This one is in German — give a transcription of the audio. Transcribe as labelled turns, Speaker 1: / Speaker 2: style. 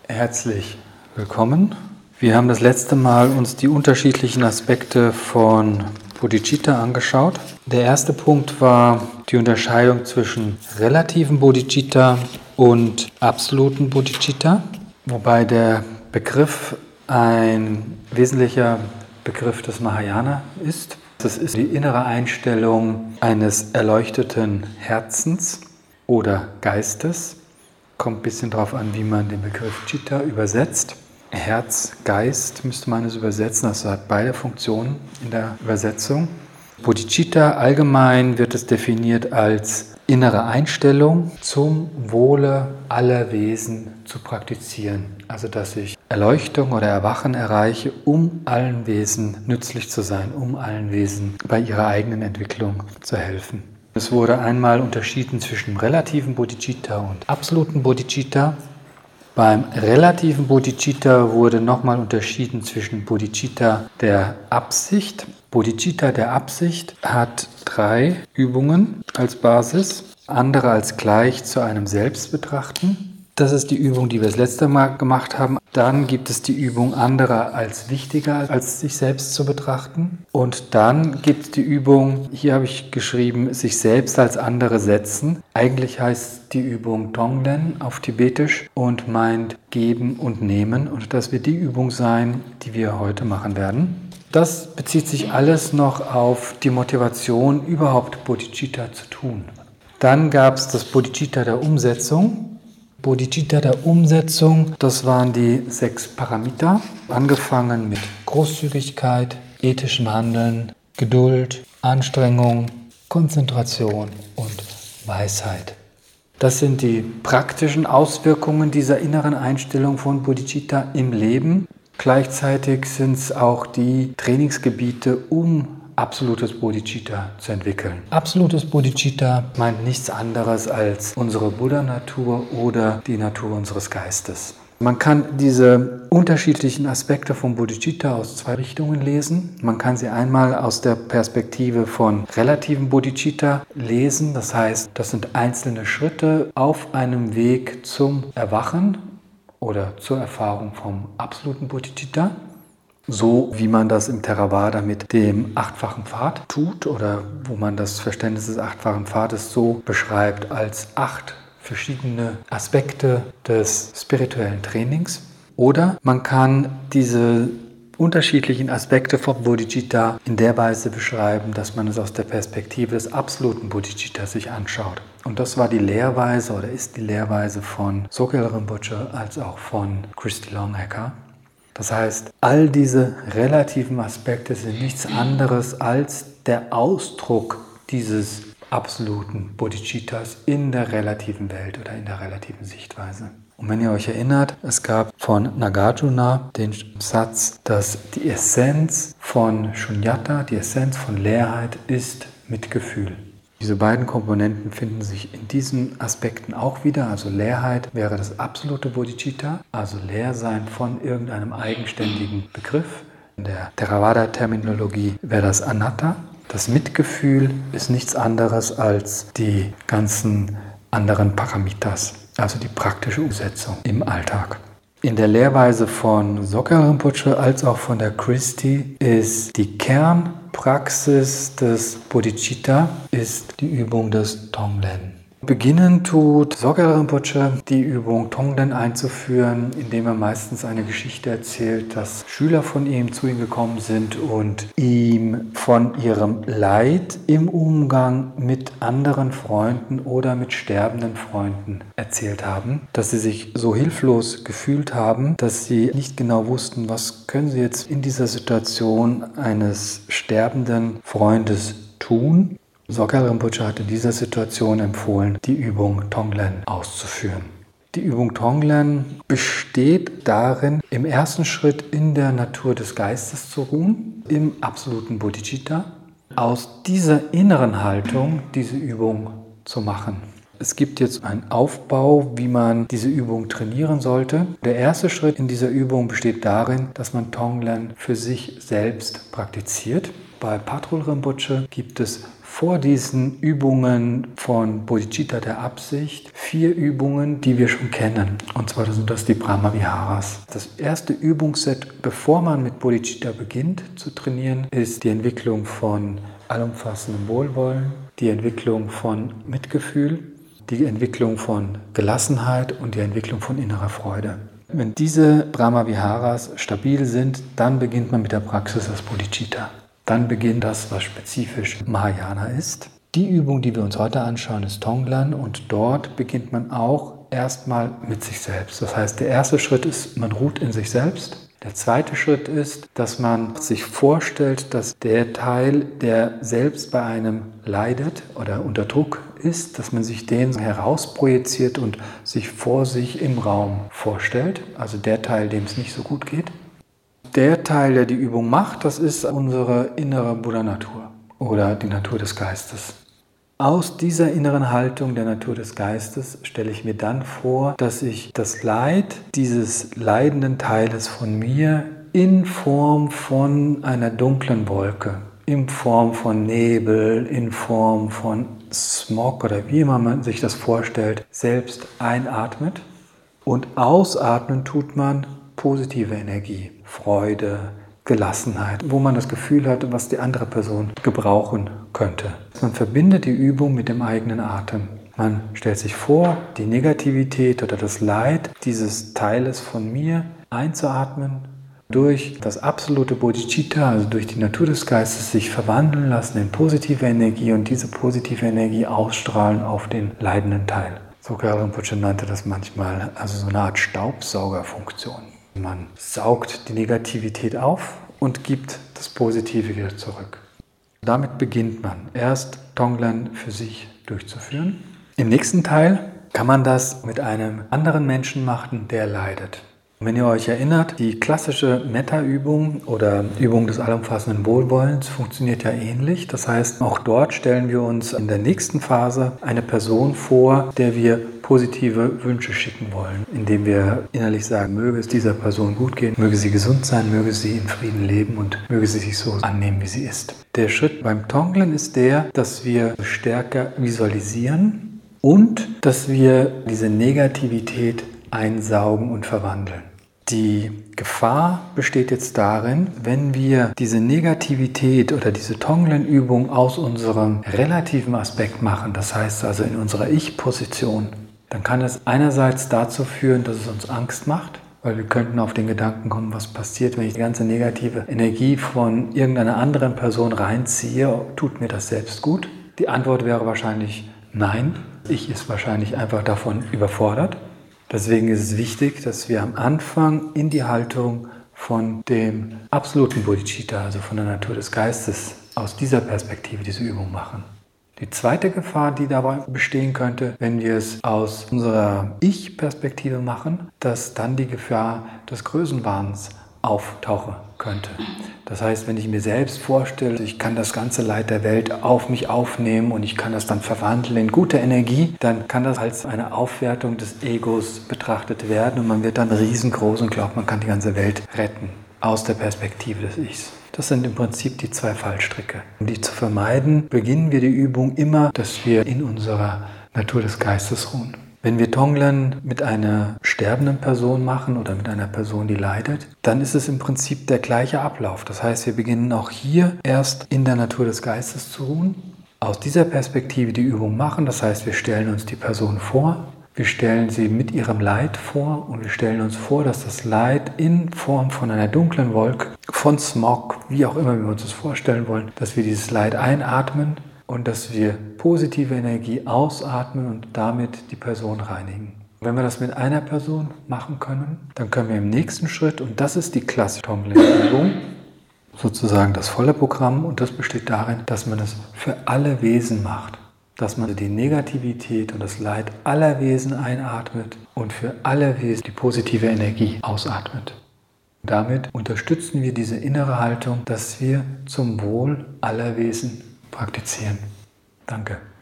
Speaker 1: Herzlich willkommen. Wir haben das letzte Mal uns die unterschiedlichen Aspekte von Bodhicitta angeschaut. Der erste Punkt war die Unterscheidung zwischen relativen Bodhicitta und absoluten Bodhicitta, wobei der Begriff ein wesentlicher Begriff des Mahayana ist. Das ist die innere Einstellung eines erleuchteten Herzens oder Geistes. Kommt ein bisschen darauf an, wie man den Begriff Chitta übersetzt. Herz, Geist müsste man es übersetzen, das hat beide Funktionen in der Übersetzung. Bodhicitta allgemein wird es definiert als innere Einstellung zum Wohle aller Wesen zu praktizieren. Also dass ich Erleuchtung oder Erwachen erreiche, um allen Wesen nützlich zu sein, um allen Wesen bei ihrer eigenen Entwicklung zu helfen. Es wurde einmal unterschieden zwischen relativen Bodhicitta und absoluten Bodhicitta. Beim relativen Bodhicitta wurde nochmal unterschieden zwischen Bodhicitta der Absicht. Bodhicitta der Absicht hat 3 Übungen als Basis, andere als gleich zu einem Selbst betrachten. Das ist die Übung, die wir das letzte Mal gemacht haben. Dann gibt es die Übung, andere als wichtiger als sich selbst zu betrachten. Und dann gibt es die Übung, hier habe ich geschrieben, sich selbst als andere setzen. Eigentlich heißt die Übung Tonglen auf Tibetisch und meint geben und nehmen. Und das wird die Übung sein, die wir heute machen werden. Das bezieht sich alles noch auf die Motivation, überhaupt Bodhicitta zu tun. Dann gab es das Bodhicitta der Umsetzung. Bodhicitta der Umsetzung, das waren die 6 Paramita, angefangen mit Großzügigkeit, ethischem Handeln, Geduld, Anstrengung, Konzentration und Weisheit. Das sind die praktischen Auswirkungen dieser inneren Einstellung von Bodhicitta im Leben. Gleichzeitig sind es auch die Trainingsgebiete, um absolutes Bodhicitta zu entwickeln. Absolutes Bodhicitta meint nichts anderes als unsere Buddha-Natur oder die Natur unseres Geistes. Man kann diese unterschiedlichen Aspekte von Bodhicitta aus 2 Richtungen lesen. Man kann sie einmal aus der Perspektive von relativen Bodhicitta lesen. Das heißt, das sind einzelne Schritte auf einem Weg zum Erwachen oder zur Erfahrung vom absoluten Bodhicitta. So wie man das im Theravada mit dem 8-fachen Pfad tut oder wo man das Verständnis des 8-fachen Pfades so beschreibt als 8 verschiedene Aspekte des spirituellen Trainings. Oder man kann diese unterschiedlichen Aspekte von Bodhicitta in der Weise beschreiben, dass man es aus der Perspektive des absoluten Bodhicitta sich anschaut. Und das war die Lehrweise oder ist die Lehrweise von Sogyal Rinpoche als auch von Christy Longacre. Das heißt, all diese relativen Aspekte sind nichts anderes als der Ausdruck dieses absoluten Bodhicittas in der relativen Welt oder in der relativen Sichtweise. Und wenn ihr euch erinnert, es gab von Nagarjuna den Satz, dass die Essenz von Shunyata, die Essenz von Leerheit ist Mitgefühl. Diese beiden Komponenten finden sich in diesen Aspekten auch wieder. Also Leerheit wäre das absolute Bodhicitta, also Leersein von irgendeinem eigenständigen Begriff. In der Theravada-Terminologie wäre das Anatta. Das Mitgefühl ist nichts anderes als die ganzen anderen Paramitas, also die praktische Umsetzung im Alltag. In der Lehrweise von Sogyal Rinpoche als auch von der Christy ist die Kernpraxis des Bodhicitta ist die Übung des Tonglen. Beginnen tut Sogyal Rinpoche die Übung Tonglen einzuführen, indem er meistens eine Geschichte erzählt, dass Schüler von ihm zu ihm gekommen sind und ihm von ihrem Leid im Umgang mit anderen Freunden oder mit sterbenden Freunden erzählt haben, dass sie sich so hilflos gefühlt haben, dass sie nicht genau wussten, was können sie jetzt in dieser Situation eines sterbenden Freundes tun. Sogyal Rinpoche hat in dieser Situation empfohlen, die Übung Tonglen auszuführen. Die Übung Tonglen besteht darin, im ersten Schritt in der Natur des Geistes zu ruhen, im absoluten Bodhicitta, aus dieser inneren Haltung diese Übung zu machen. Es gibt jetzt einen Aufbau, wie man diese Übung trainieren sollte. Der erste Schritt in dieser Übung besteht darin, dass man Tonglen für sich selbst praktiziert. bei Patrul Rinpoche gibt es vor diesen Übungen von Bodhicitta der Absicht 4 Übungen, die wir schon kennen. Und zwar sind das die Brahma-Viharas. Das erste Übungsset, bevor man mit Bodhicitta beginnt zu trainieren, ist die Entwicklung von allumfassendem Wohlwollen, die Entwicklung von Mitgefühl, die Entwicklung von Gelassenheit und die Entwicklung von innerer Freude. Wenn diese Brahma-Viharas stabil sind, dann beginnt man mit der Praxis des Bodhicitta. Dann beginnt das, was spezifisch Mahayana ist. Die Übung, die wir uns heute anschauen, ist Tonglen und dort beginnt man auch erstmal mit sich selbst. Das heißt, der erste Schritt ist, man ruht in sich selbst. Der zweite Schritt ist, dass man sich vorstellt, dass der Teil, der selbst bei einem leidet oder unter Druck ist, dass man sich den herausprojiziert und sich vor sich im Raum vorstellt. Also der Teil, dem es nicht so gut geht. Der Teil, der die Übung macht, das ist unsere innere Buddha-Natur oder die Natur des Geistes. Aus dieser inneren Haltung der Natur des Geistes stelle ich mir dann vor, dass ich das Leid dieses leidenden Teiles von mir in Form von einer dunklen Wolke, in Form von Nebel, in Form von Smog oder wie immer man sich das vorstellt, selbst einatmet. Und ausatmen tut man positive Energie, Freude, Gelassenheit, wo man das Gefühl hat, was die andere Person gebrauchen könnte. Man verbindet die Übung mit dem eigenen Atem. Man stellt sich vor, die Negativität oder das Leid dieses Teiles von mir einzuatmen, durch das absolute Bodhicitta, also durch die Natur des Geistes, sich verwandeln lassen in positive Energie und diese positive Energie ausstrahlen auf den leidenden Teil. Sogar Rinpoche nannte das manchmal also so eine Art Staubsaugerfunktion. Man saugt die Negativität auf und gibt das Positive wieder zurück. Damit beginnt man erst Tonglen für sich durchzuführen. Im nächsten Teil kann man das mit einem anderen Menschen machen, der leidet. Wenn ihr euch erinnert, die klassische Metta-Übung oder Übung des allumfassenden Wohlwollens funktioniert ja ähnlich. Das heißt, auch dort stellen wir uns in der nächsten Phase eine Person vor, der wir positive Wünsche schicken wollen, indem wir innerlich sagen, möge es dieser Person gut gehen, möge sie gesund sein, möge sie in Frieden leben und möge sie sich so annehmen, wie sie ist. Der Schritt beim Tonglen ist der, dass wir stärker visualisieren und dass wir diese Negativität einsaugen und verwandeln. Die Gefahr besteht jetzt darin, wenn wir diese Negativität oder diese Tonglen-Übung aus unserem relativen Aspekt machen, das heißt also in unserer Ich-Position, dann kann es einerseits dazu führen, dass es uns Angst macht, weil wir könnten auf den Gedanken kommen, was passiert, wenn ich die ganze negative Energie von irgendeiner anderen Person reinziehe, tut mir das selbst gut? Die Antwort wäre wahrscheinlich nein. Ich ist wahrscheinlich einfach davon überfordert. Deswegen ist es wichtig, dass wir am Anfang in die Haltung von dem absoluten Bodhicitta, also von der Natur des Geistes, aus dieser Perspektive diese Übung machen. Die zweite Gefahr, die dabei bestehen könnte, wenn wir es aus unserer Ich-Perspektive machen, dass dann die Gefahr des Größenwahns auftauchen könnte. Das heißt, wenn ich mir selbst vorstelle, ich kann das ganze Leid der Welt auf mich aufnehmen und ich kann das dann verwandeln in gute Energie, dann kann das als eine Aufwertung des Egos betrachtet werden und man wird dann riesengroß und glaubt, man kann die ganze Welt retten aus der Perspektive des Ichs. Das sind im Prinzip die 2 Fallstricke. Um die zu vermeiden, beginnen wir die Übung immer, dass wir in unserer Natur des Geistes ruhen. Wenn wir Tonglen mit einer sterbenden Person machen oder mit einer Person, die leidet, dann ist es im Prinzip der gleiche Ablauf. Das heißt, wir beginnen auch hier erst in der Natur des Geistes zu ruhen, aus dieser Perspektive die Übung machen. Das heißt, wir stellen uns die Person vor, wir stellen sie mit ihrem Leid vor und wir stellen uns vor, dass das Leid in Form von einer dunklen Wolke, von Smog, wie auch immer wir uns das vorstellen wollen, dass wir dieses Leid einatmen und dass wir positive Energie ausatmen und damit die Person reinigen. Wenn wir das mit einer Person machen können, dann können wir im nächsten Schritt, und das ist die klassische Tonglen-Übung, sozusagen das volle Programm, und das besteht darin, dass man es für alle Wesen macht. Dass man die Negativität und das Leid aller Wesen einatmet und für alle Wesen die positive Energie ausatmet. Damit unterstützen wir diese innere Haltung, dass wir zum Wohl aller Wesen praktizieren. Danke.